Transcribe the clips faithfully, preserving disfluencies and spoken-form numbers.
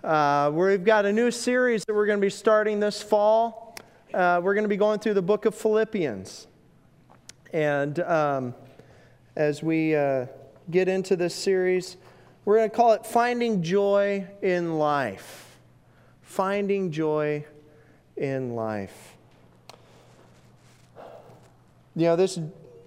Uh, we've got a new series that we're going to be starting this fall. Uh, we're going to be going through the book of Philippians. And um, as we uh, get into this series, we're going to call it Finding Joy in Life. Finding Joy in Life. You know, this,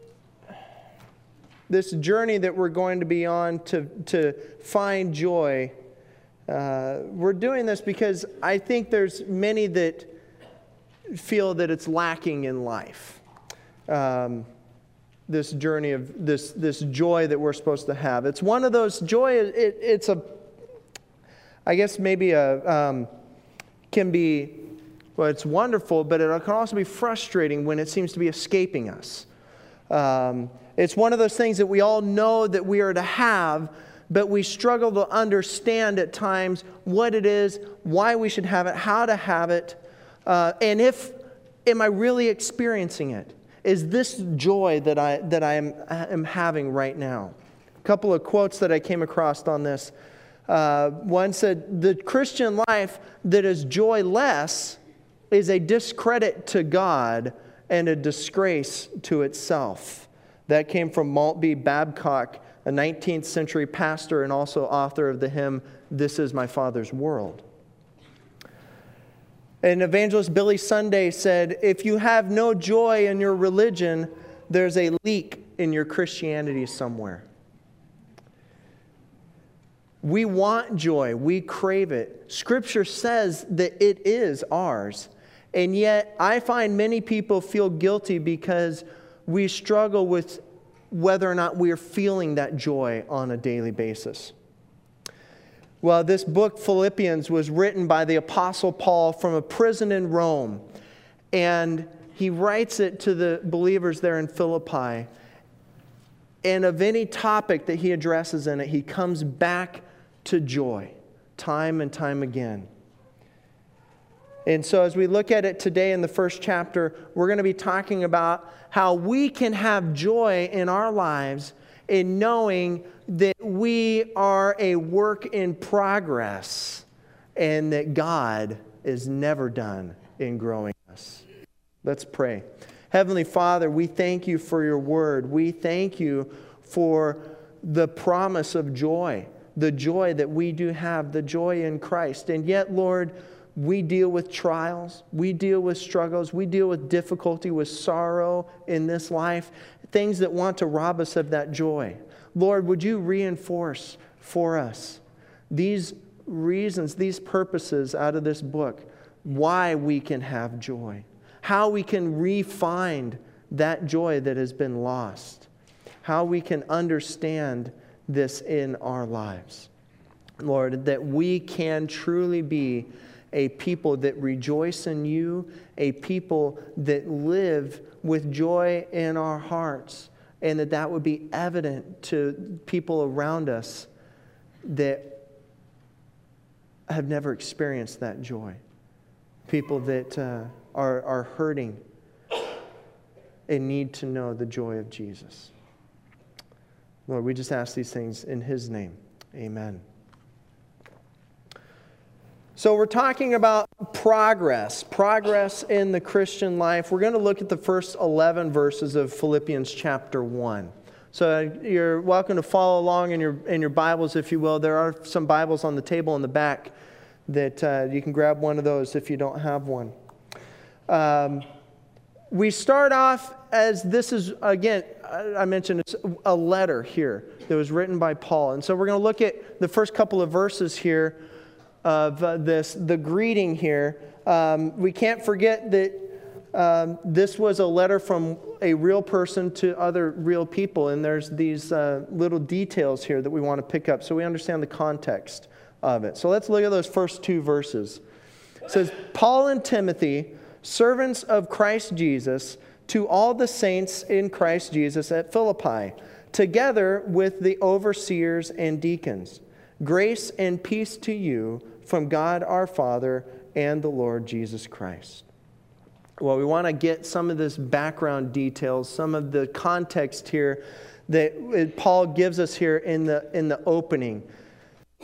this journey that we're going to be on to, to find joy, uh, we're doing this because I think there's many that feel that it's lacking in life. Um, this journey of this this joy that we're supposed to have. It's one of those joy. It, it's a, I guess maybe a um, can be. Well, it's wonderful, but it can also be frustrating when it seems to be escaping us. Um, it's one of those things that we all know that we are to have, but we struggle to understand at times what it is, why we should have it, how to have it, uh, and if, am I really experiencing it? Is this joy that I that I am, am having right now? A couple of quotes that I came across on this. Uh, one said, "The Christian life that is joyless is a discredit to God and a disgrace to itself." That came from Maltby Babcock, a nineteenth century pastor and also author of the hymn, "This Is My Father's World." And evangelist Billy Sunday said, "If you have no joy in your religion, there's a leak in your Christianity somewhere." We want joy. We crave it. Scripture says that it is ours. And yet, I find many people feel guilty because we struggle with whether or not we are feeling that joy on a daily basis. Well, this book, Philippians, was written by the Apostle Paul from a prison in Rome. And he writes it to the believers there in Philippi. And of any topic that he addresses in it, he comes back to joy time and time again. And so as we look at it today in the first chapter, we're going to be talking about how we can have joy in our lives in knowing that we are a work in progress and that God is never done in growing us. Let's pray. Heavenly Father, we thank you for your word. We thank you for the promise of joy, the joy that we do have, the joy in Christ. And yet, Lord, we deal with trials, we deal with struggles, we deal with difficulty, with sorrow in this life, things that want to rob us of that joy. Lord, would you reinforce for us these reasons, these purposes out of this book, why we can have joy, how we can re-find that joy that has been lost, how we can understand this in our lives. Lord, that we can truly be a people that rejoice in you, a people that live with joy in our hearts, and that that would be evident to people around us that have never experienced that joy. People that uh, are, are hurting and need to know the joy of Jesus. Lord, we just ask these things in His name. Amen. So we're talking about progress, progress in the Christian life. We're going to look at the first eleven verses of Philippians chapter one. So you're welcome to follow along in your in your Bibles, if you will. There are some Bibles on the table in the back that uh, you can grab one of those if you don't have one. Um, we start off as this is, again, I mentioned it's a letter here that was written by Paul. And so we're going to look at the first couple of verses here of uh, this, the greeting here. Um, we can't forget that um, this was a letter from a real person to other real people, and there's these uh, little details here that we want to pick up so we understand the context of it. So let's look at those first two verses. It says, "Paul and Timothy, servants of Christ Jesus, to all the saints in Christ Jesus at Philippi, together with the overseers and deacons. Grace and peace to you from God our Father and the Lord Jesus Christ." Well, we want to get some of this background details, some of the context here that Paul gives us here in the in the opening.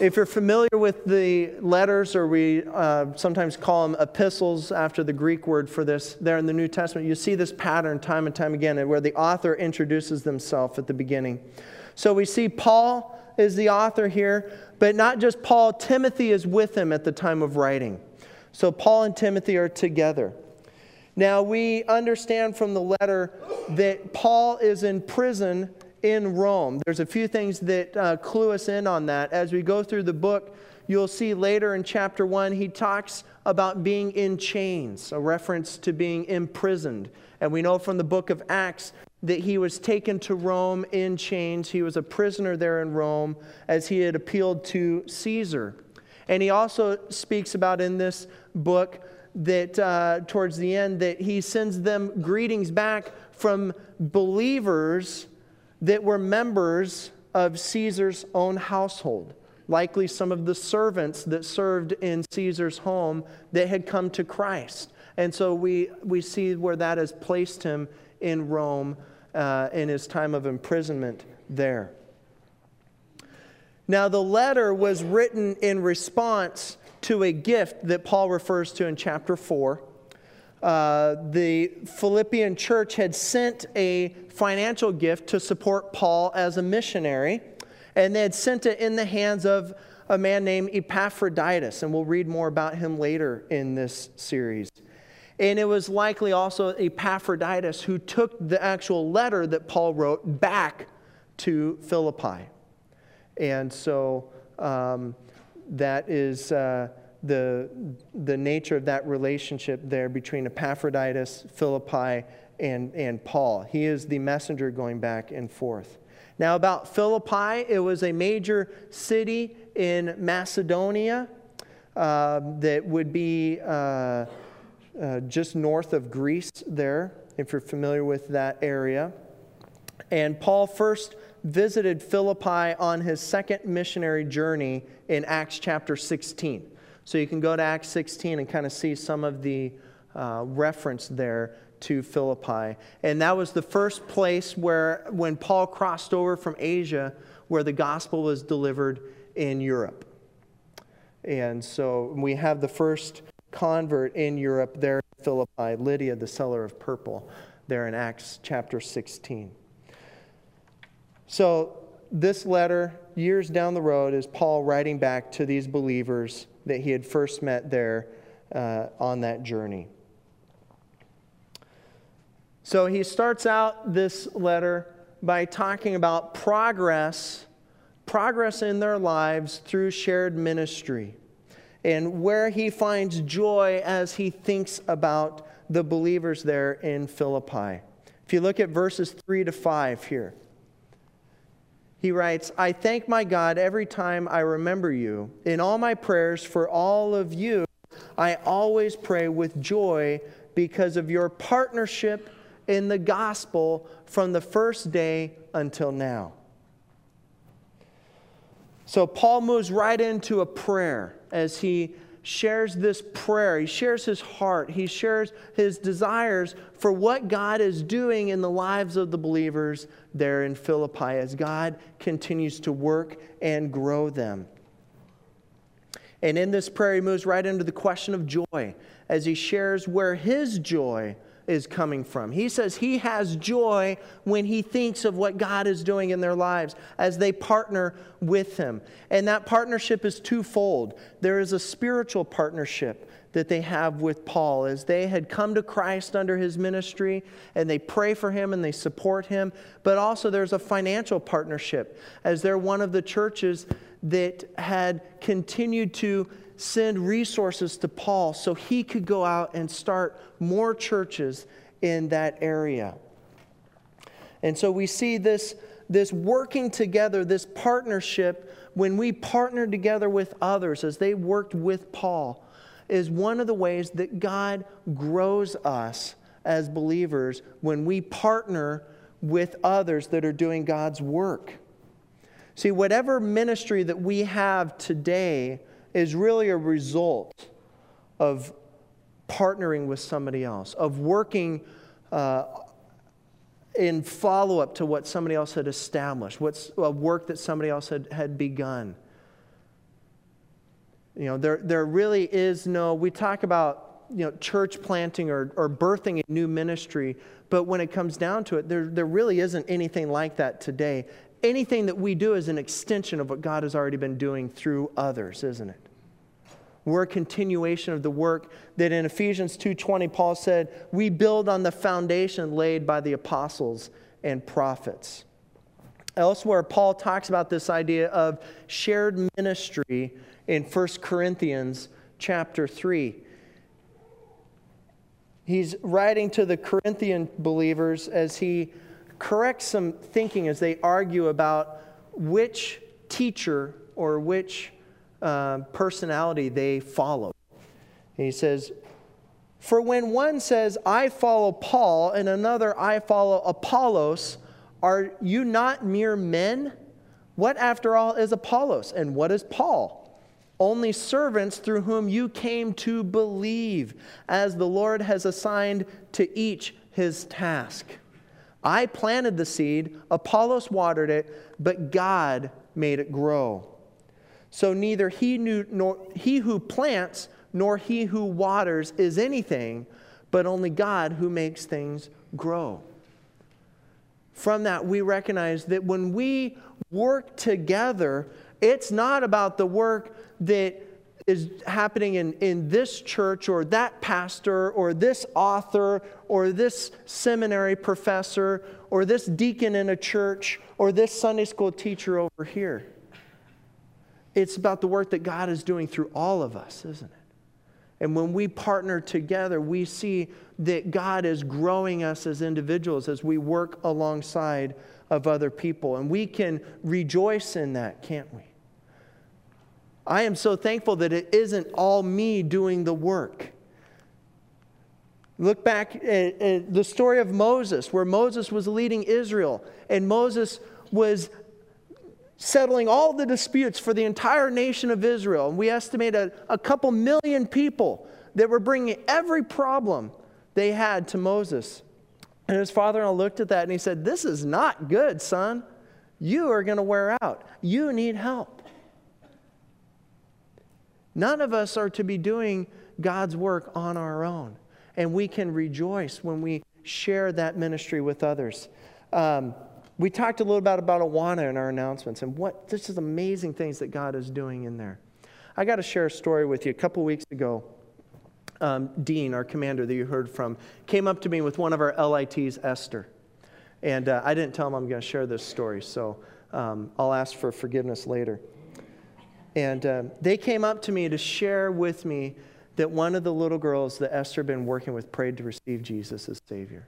If you're familiar with the letters, or we uh, sometimes call them epistles after the Greek word for this, there in the New Testament, you see this pattern time and time again where the author introduces themselves at the beginning. So we see Paul is the author here, but not just Paul, Timothy is with him at the time of writing. So Paul and Timothy are together. Now we understand from the letter that Paul is in prison in Rome. There's a few things that uh, clue us in on that. As we go through the book, you'll see later in chapter one, he talks about being in chains, a reference to being imprisoned. And we know from the book of Acts that he was taken to Rome in chains. He was a prisoner there in Rome as he had appealed to Caesar. And he also speaks about in this book that uh, towards the end that he sends them greetings back from believers that were members of Caesar's own household. Likely some of the servants that served in Caesar's home that had come to Christ. And so we, we see where that has placed him in Rome uh, in his time of imprisonment there. Now the letter was written in response to a gift that Paul refers to in chapter four. Uh, the Philippian church had sent a financial gift to support Paul as a missionary, and they had sent it in the hands of a man named Epaphroditus, and we'll read more about him later in this series. And it was likely also Epaphroditus who took the actual letter that Paul wrote back to Philippi. And so um, that is uh, the, the nature of that relationship there between Epaphroditus, Philippi, and, and Paul. He is the messenger going back and forth. Now about Philippi, it was a major city in Macedonia uh, that would be uh, uh, just north of Greece there, if you're familiar with that area. And Paul first visited Philippi on his second missionary journey in Acts chapter sixteen. So you can go to Acts sixteen and kind of see some of the uh, reference there to Philippi. And that was the first place where, when Paul crossed over from Asia, where the gospel was delivered in Europe. And so we have the first convert in Europe there in Philippi, Lydia, the seller of purple, there in Acts chapter sixteen. So this letter, years down the road, is Paul writing back to these believers that he had first met there uh, on that journey. So he starts out this letter by talking about progress, progress in their lives through shared ministry, and where he finds joy as he thinks about the believers there in Philippi. If you look at verses three to five here, he writes, "I thank my God every time I remember you. In all my prayers for all of you, I always pray with joy because of your partnership in the gospel from the first day until now." So Paul moves right into a prayer as he shares this prayer. He shares his heart. He shares his desires for what God is doing in the lives of the believers there in Philippi as God continues to work and grow them. And in this prayer, he moves right into the question of joy as he shares where his joy is coming from. He says he has joy when he thinks of what God is doing in their lives as they partner with him. And that partnership is twofold. There is a spiritual partnership that they have with Paul as they had come to Christ under his ministry and they pray for him and they support him. But also there's a financial partnership as they're one of the churches that had continued to send resources to Paul so he could go out and start more churches in that area. And so we see this, this working together, this partnership, when we partner together with others as they worked with Paul, is one of the ways that God grows us as believers when we partner with others that are doing God's work. See, whatever ministry that we have today is really a result of partnering with somebody else, of working uh, in follow-up to what somebody else had established, what's a work that somebody else had, had begun. You know, there, there really is no, we talk about, you know, church planting or, or birthing a new ministry, but when it comes down to it, there, there really isn't anything like that today. Anything that we do is an extension of what God has already been doing through others, isn't it? We're a continuation of the work that in Ephesians two twenty, Paul said, we build on the foundation laid by the apostles and prophets. Elsewhere, Paul talks about this idea of shared ministry in First Corinthians chapter three. He's writing to the Corinthian believers as he corrects some thinking as they argue about which teacher or which uh, personality they follow. And he says, for when one says, I follow Paul, and another, I follow Apollos, are you not mere men? What, after all, is Apollos, and what is Paul? Only servants through whom you came to believe, as the Lord has assigned to each his task. I planted the seed, Apollos watered it, but God made it grow. So neither he, knew, nor he who plants nor he who waters is anything, but only God who makes things grow. From that, we recognize that when we work together, it's not about the work that is happening in, in this church or that pastor or this author or this seminary professor or this deacon in a church or this Sunday school teacher over here. It's about the work that God is doing through all of us, isn't it? And when we partner together, we see that God is growing us as individuals as we work alongside of other people. And we can rejoice in that, can't we? I am so thankful that it isn't all me doing the work. Look back at, at the story of Moses, where Moses was leading Israel, and Moses was settling all the disputes for the entire nation of Israel. And we estimate a, a couple million people that were bringing every problem they had to Moses. And his father-in-law looked at that and he said, this is not good, son. You are going to wear out. You need help. None of us are to be doing God's work on our own. And we can rejoice when we share that ministry with others. Um, we talked a little bit about Awana in our announcements and what this is amazing things that God is doing in there. I got to share a story with you. A couple weeks ago, um, Dean, our commander that you heard from, came up to me with one of our L I Ts, Esther. And uh, I didn't tell him I'm going to share this story, so um, I'll ask for forgiveness later. And uh, they came up to me to share with me that one of the little girls that Esther had been working with prayed to receive Jesus as Savior.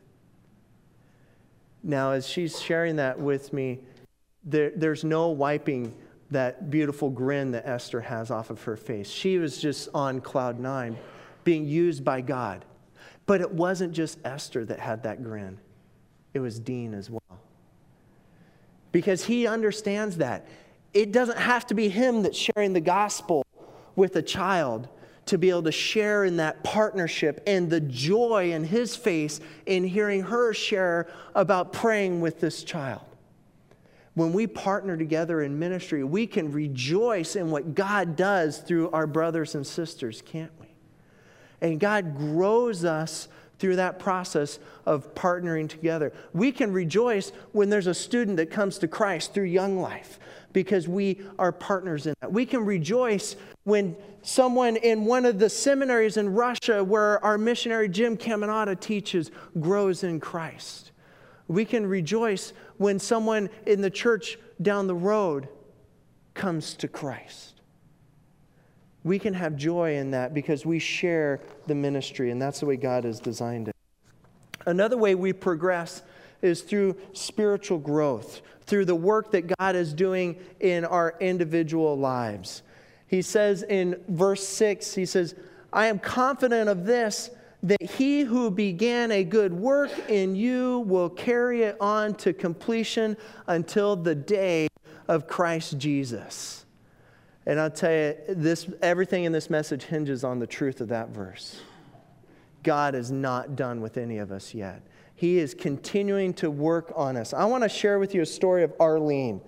Now, as she's sharing that with me, there, there's no wiping that beautiful grin that Esther has off of her face. She was just on cloud nine, being used by God. But it wasn't just Esther that had that grin. It was Dean as well. Because he understands that. It doesn't have to be him that's sharing the gospel with a child to be able to share in that partnership and the joy in his face in hearing her share about praying with this child. When we partner together in ministry, we can rejoice in what God does through our brothers and sisters, can't we? And God grows us through that process of partnering together. We can rejoice when there's a student that comes to Christ through Young Life because we are partners in that. We can rejoice when someone in one of the seminaries in Russia where our missionary Jim Caminata teaches grows in Christ. We can rejoice when someone in the church down the road comes to Christ. We can have joy in that because we share the ministry, and that's the way God has designed it. Another way we progress is through spiritual growth, through the work that God is doing in our individual lives. He says in verse six, he says, I am confident of this, that he who began a good work in you will carry it on to completion until the day of Christ Jesus. And I'll tell you, this, everything in this message hinges on the truth of that verse. God is not done with any of us yet. He is continuing to work on us. I want to share with you a story of Arlene.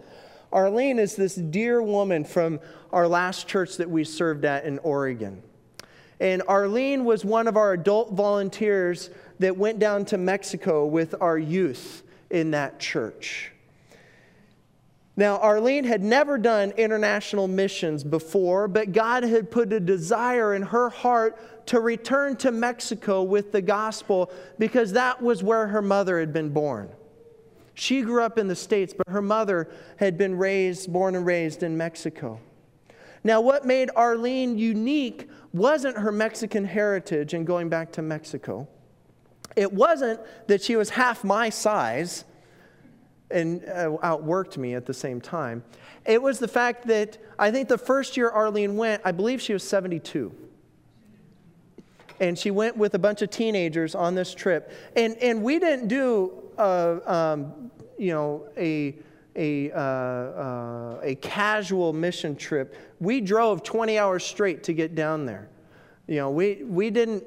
Arlene is this dear woman from our last church that we served at in Oregon. And Arlene was one of our adult volunteers that went down to Mexico with our youth in that church. Now, Arlene had never done international missions before, but God had put a desire in her heart to return to Mexico with the gospel because that was where her mother had been born. She grew up in the States, but her mother had been raised, born and raised in Mexico. Now, what made Arlene unique wasn't her Mexican heritage and going back to Mexico. It wasn't that she was half my size and uh, outworked me at the same time. It was the fact that I think the first year Arlene went, I believe she was seventy-two. And she went with a bunch of teenagers on this trip. And and we didn't do, uh, um, you know, a a uh, uh, a casual mission trip. We drove twenty hours straight to get down there. You know, we we didn't.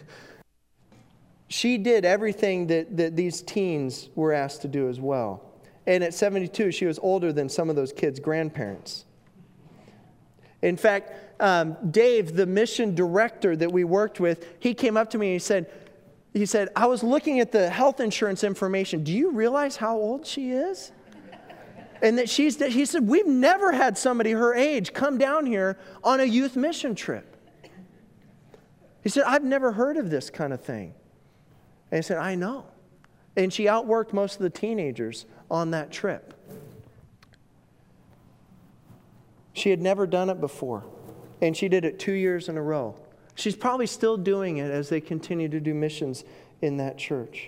She did everything that that these teens were asked to do as well. And at seventy-two, she was older than some of those kids' grandparents. In fact, um, Dave, the mission director that we worked with, he came up to me and he said, he said, I was looking at the health insurance information. Do you realize how old she is? And that she's, he said, we've never had somebody her age come down here on a youth mission trip. He said, I've never heard of this kind of thing. And I said, I know. And she outworked most of the teenagers on that trip. She had never done it before, and she did it two years in a row. She's probably still doing it as they continue to do missions in that church.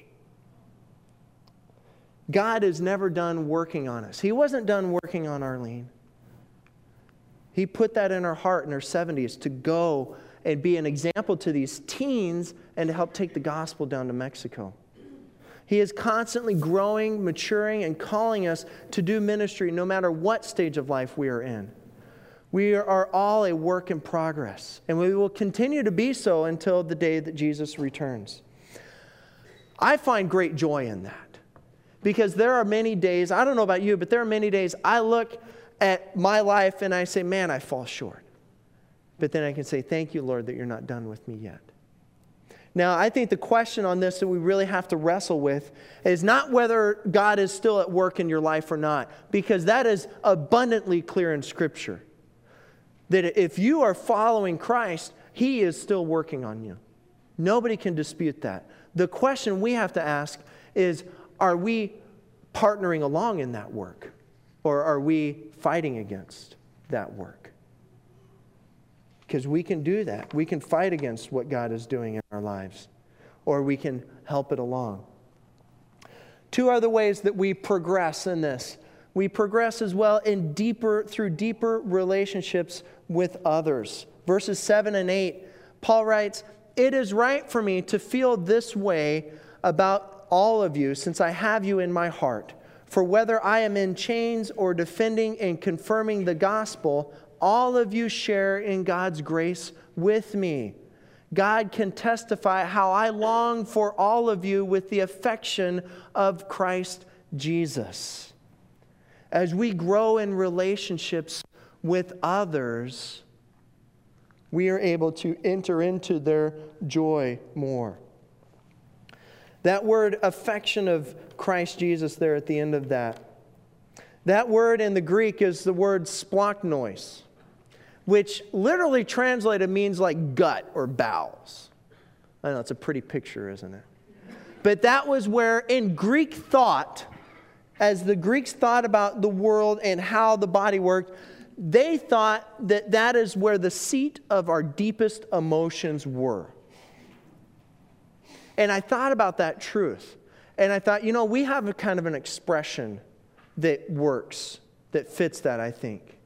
God is never done working on us. He wasn't done working on Arlene. He put that in her heart in her seventies to go and be an example to these teens and to help take the gospel down to Mexico. He is constantly growing, maturing, and calling us to do ministry no matter what stage of life we are in. We are all a work in progress, and we will continue to be so until the day that Jesus returns. I find great joy in that because there are many days, I don't know about you, but there are many days I look at my life and I say, man, I fall short. But then I can say, thank you, Lord, that you're not done with me yet. Now, I think the question on this that we really have to wrestle with is not whether God is still at work in your life or not, because that is abundantly clear in Scripture. That if you are following Christ, He is still working on you. Nobody can dispute that. The question we have to ask is, are we partnering along in that work? Or are we fighting against that work? Because we can do that. We can fight against what God is doing in our lives. Or we can help it along. Two other ways that we progress in this. We progress as well in deeper, through deeper relationships with others. Verses seven and eight, Paul writes, it is right for me to feel this way about all of you, since I have you in my heart. For whether I am in chains or defending and confirming the gospel, all of you share in God's grace with me. God can testify how I long for all of you with the affection of Christ Jesus. As we grow in relationships with others, we are able to enter into their joy more. That word affection of Christ Jesus there at the end of that. That word in the Greek is the word splachnois, which literally translated means like gut or bowels. I know, it's a pretty picture, isn't it? But that was where in Greek thought, as the Greeks thought about the world and how the body worked, they thought that that is where the seat of our deepest emotions were. And I thought about that truth. And I thought, you know, we have a kind of an expression that works, that fits that, I think.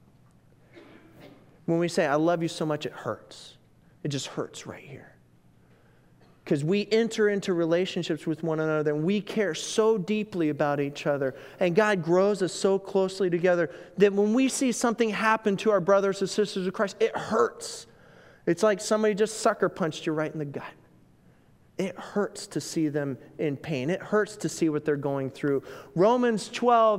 When we say, I love you so much, it hurts. It just hurts right here. Because we enter into relationships with one another and we care so deeply about each other. And God grows us so closely together that when we see something happen to our brothers and sisters of Christ, it hurts. It's like somebody just sucker punched you right in the gut. It hurts to see them in pain. It hurts to see what they're going through. Romans twelve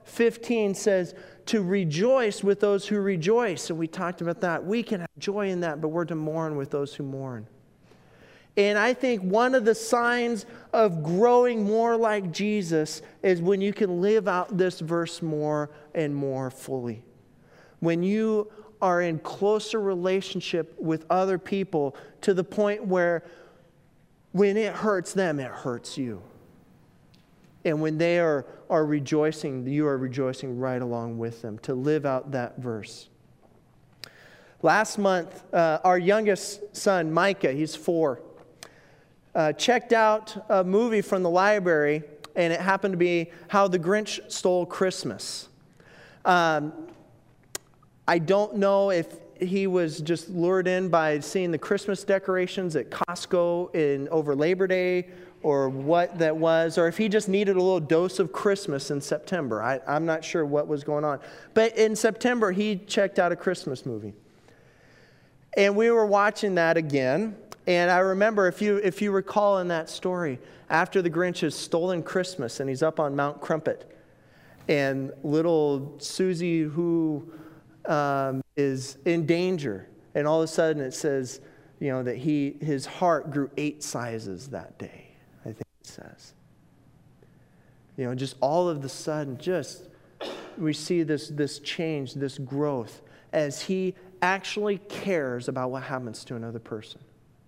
fifteen says to rejoice with those who rejoice. And we talked about that. We can have joy in that, but we're to mourn with those who mourn. And I think one of the signs of growing more like Jesus is when you can live out this verse more and more fully. When you are in closer relationship with other people to the point where when it hurts them, it hurts you. And when they are, are rejoicing, you are rejoicing right along with them, to live out that verse. Last month, uh, our youngest son, Micah, he's four, Uh, checked out a movie from the library, and it happened to be How the Grinch Stole Christmas. Um, I don't know if he was just lured in by seeing the Christmas decorations at Costco in over Labor Day, or what that was, or if he just needed a little dose of Christmas in September. I, I'm not sure what was going on. But in September, he checked out a Christmas movie. And we were watching that again. And I remember, if you if you recall in that story, after the Grinch has stolen Christmas and he's up on Mount Crumpet, and little Susie, who um, is in danger, and all of a sudden it says, you know, that he his heart grew eight sizes that day, I think it says. You know, just all of the sudden, just we see this this change, this growth, as he actually cares about what happens to another person.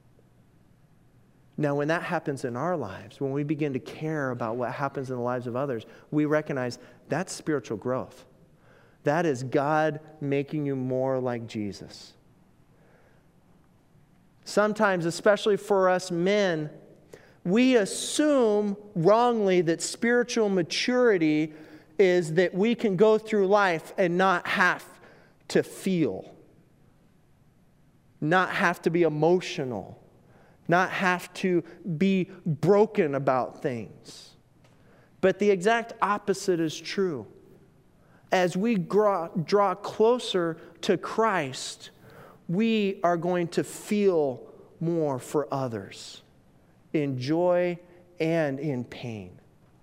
Now, when that happens in our lives, when we begin to care about what happens in the lives of others, we recognize that's spiritual growth. That is God making you more like Jesus. Sometimes, especially for us men, we assume wrongly that spiritual maturity is that we can go through life and not have to feel, not have to be emotional, not have to be broken about things. But the exact opposite is true. As we draw, draw closer to Christ, we are going to feel more for others, in joy and in pain.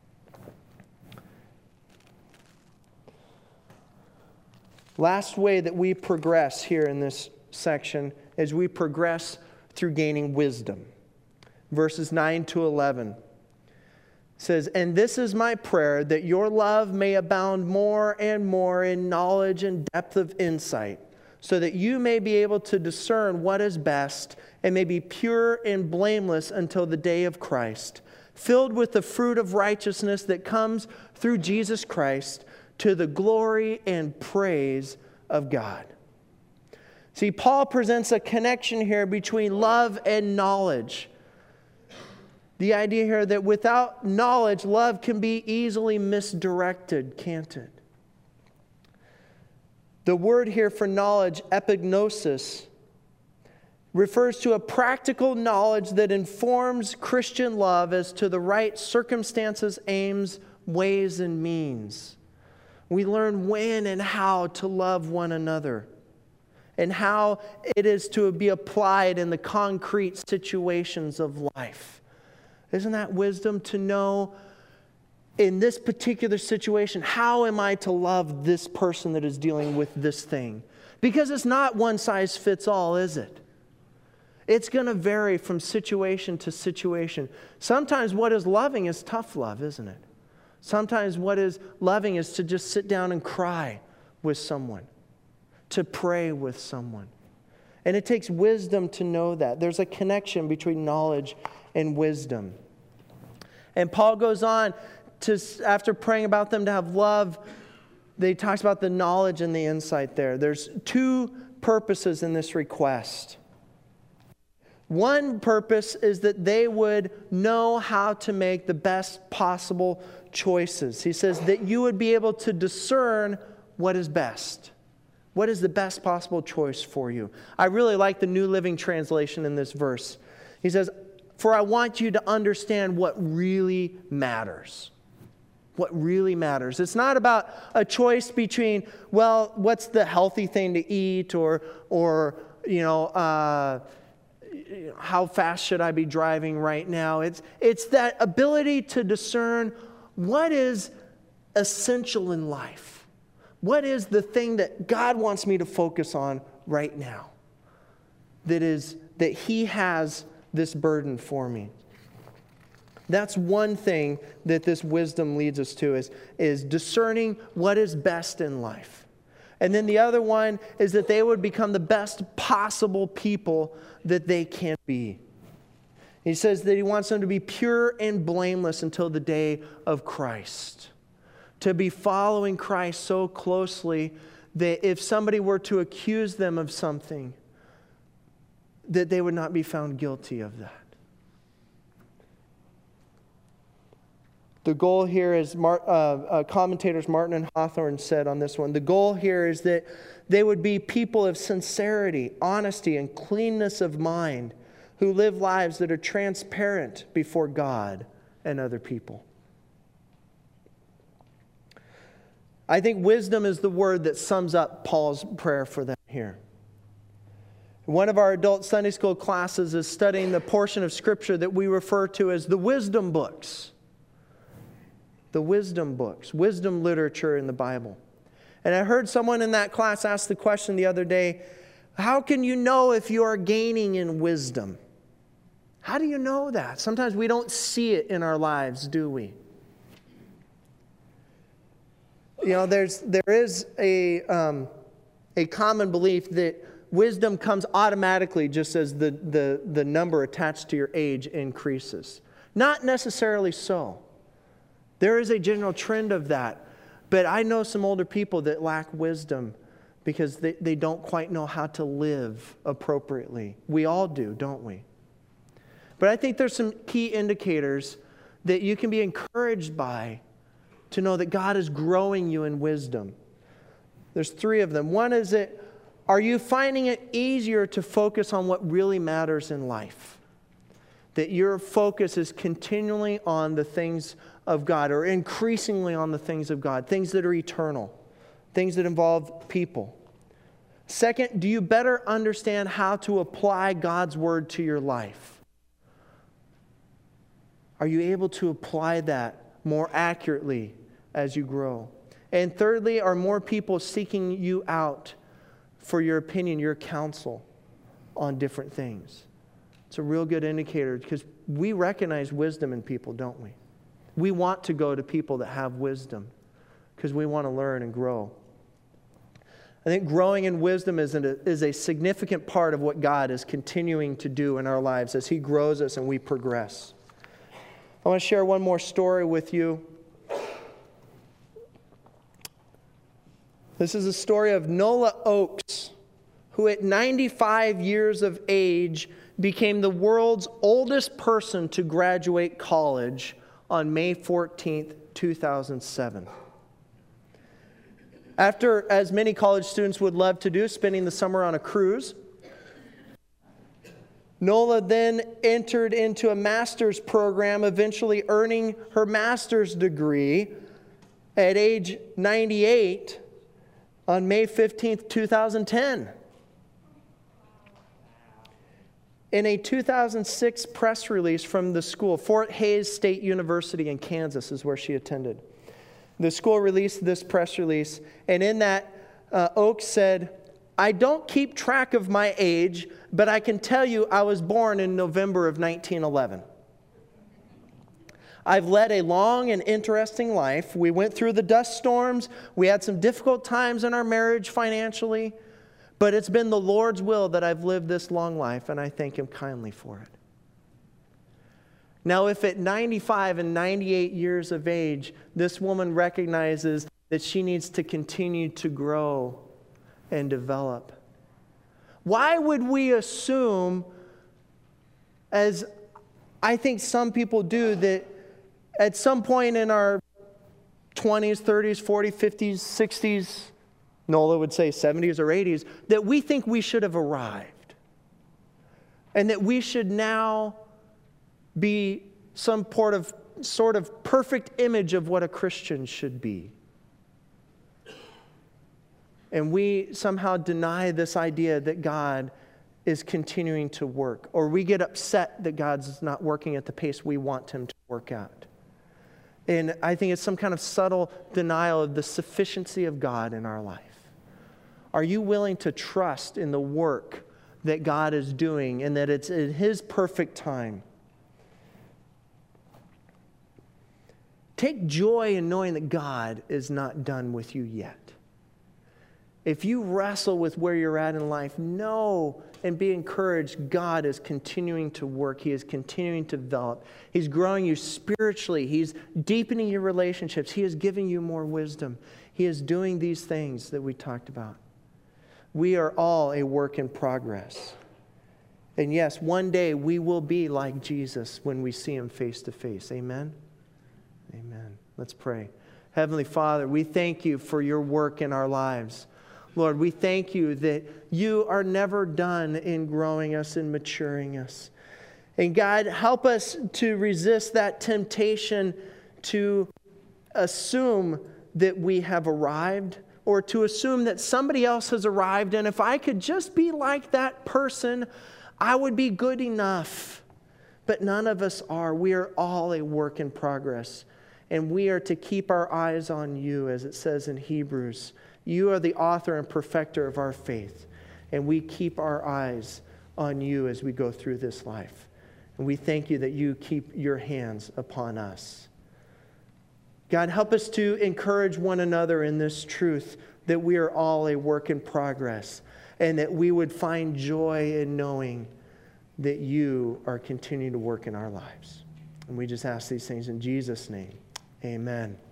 Last way that we progress here in this section is we progress through gaining wisdom. Verses nine to eleven says, "And this is my prayer, that your love may abound more and more in knowledge and depth of insight, so that you may be able to discern what is best and may be pure and blameless until the day of Christ, filled with the fruit of righteousness that comes through Jesus Christ, to the glory and praise of God." See, Paul presents a connection here between love and knowledge. The idea here that without knowledge, love can be easily misdirected, can't it? The word here for knowledge, epignosis, refers to a practical knowledge that informs Christian love as to the right circumstances, aims, ways, and means. We learn when and how to love one another, and how it is to be applied in the concrete situations of life. Isn't that wisdom, to know in this particular situation, how am I to love this person that is dealing with this thing? Because it's not one size fits all, is it? It's going to vary from situation to situation. Sometimes what is loving is tough love, isn't it? Sometimes what is loving is to just sit down and cry with someone, to pray with someone. And it takes wisdom to know that. There's a connection between knowledge and wisdom. And Paul goes on to, after praying about them to have love, he talks about the knowledge and the insight there. There's two purposes in this request. One purpose is that they would know how to make the best possible choices. He says that you would be able to discern what is best. What is the best possible choice for you? I really like the New Living Translation in this verse. He says, "For I want you to understand what really matters." What really matters. It's not about a choice between, well, what's the healthy thing to eat, or, or you know, uh, how fast should I be driving right now? It's, it's that ability to discern what is essential in life? What is the thing that God wants me to focus on right now? That is, that He has this burden for me. That's one thing that this wisdom leads us to, is, is discerning what is best in life. And then the other one is that they would become the best possible people that they can be. He says that He wants them to be pure and blameless until the day of Christ. To be following Christ so closely that if somebody were to accuse them of something, that they would not be found guilty of that. The goal here is, uh, uh, commentators Martin and Hawthorne said on this one, the goal here is that they would be people of sincerity, honesty, and cleanness of mind, who live lives that are transparent before God and other people. I think wisdom is the word that sums up Paul's prayer for them here. One of our adult Sunday school classes is studying the portion of Scripture that we refer to as the wisdom books. The wisdom books, wisdom literature in the Bible. And I heard someone in that class ask the question the other day, how can you know if you are gaining in wisdom? How do you know that? Sometimes we don't see it in our lives, do we? You know, there's there is a um, a common belief that wisdom comes automatically just as the, the, the number attached to your age increases. Not necessarily so. There is a general trend of that. But I know some older people that lack wisdom because they, they don't quite know how to live appropriately. We all do, don't we? But I think there's some key indicators that you can be encouraged by to know that God is growing you in wisdom. There's three of them. One is that, are you finding it easier to focus on what really matters in life? That your focus is continually on the things of God, or increasingly on the things of God, things that are eternal, things that involve people. Second, do you better understand how to apply God's word to your life? Are you able to apply that more accurately as you grow? And thirdly, are more people seeking you out for your opinion, your counsel on different things? It's a real good indicator because we recognize wisdom in people, don't we? We want to go to people that have wisdom because we want to learn and grow. I think growing in wisdom is a, is a significant part of what God is continuing to do in our lives as He grows us and we progress. I want to share one more story with you. This is a story of Nola Oakes, who at ninety-five years of age became the world's oldest person to graduate college on May fourteenth, two thousand seven. After, as many college students would love to do, spending the summer on a cruise, Nola then entered into a master's program, eventually earning her master's degree at age ninety-eight on May fifteenth, two thousand ten. In a two thousand six press release from the school, Fort Hays State University in Kansas is where she attended. The school released this press release, and in that, uh, Oakes said, "I don't keep track of my age, but I can tell you I was born in November of nineteen eleven. I've led a long and interesting life. We went through the dust storms. We had some difficult times in our marriage financially. But it's been the Lord's will that I've lived this long life, and I thank Him kindly for it." Now, if at ninety-five and ninety-eight years of age, this woman recognizes that she needs to continue to grow and develop, why would we assume, as I think some people do, that at some point in our twenties, thirties, forties, fifties, sixties, Nola would say seventies or eighties, that we think we should have arrived and that we should now be some sort of, sort of perfect image of what a Christian should be? And we somehow deny this idea that God is continuing to work, or we get upset that God's not working at the pace we want Him to work at. And I think it's some kind of subtle denial of the sufficiency of God in our life. Are you willing to trust in the work that God is doing and that it's in His perfect time? Take joy in knowing that God is not done with you yet. If you wrestle with where you're at in life, know and be encouraged. God is continuing to work. He is continuing to develop. He's growing you spiritually. He's deepening your relationships. He is giving you more wisdom. He is doing these things that we talked about. We are all a work in progress. And yes, one day we will be like Jesus when we see Him face to face. Amen? Amen. Let's pray. Heavenly Father, we thank You for Your work in our lives. Lord, we thank You that You are never done in growing us and maturing us. And God, help us to resist that temptation to assume that we have arrived, or to assume that somebody else has arrived, and if I could just be like that person, I would be good enough. But none of us are. We are all a work in progress. And we are to keep our eyes on You, as it says in Hebrews. You are the author and perfecter of our faith. And we keep our eyes on You as we go through this life. And we thank You that You keep Your hands upon us. God, help us to encourage one another in this truth that we are all a work in progress, and that we would find joy in knowing that You are continuing to work in our lives. And we just ask these things in Jesus' name. Amen.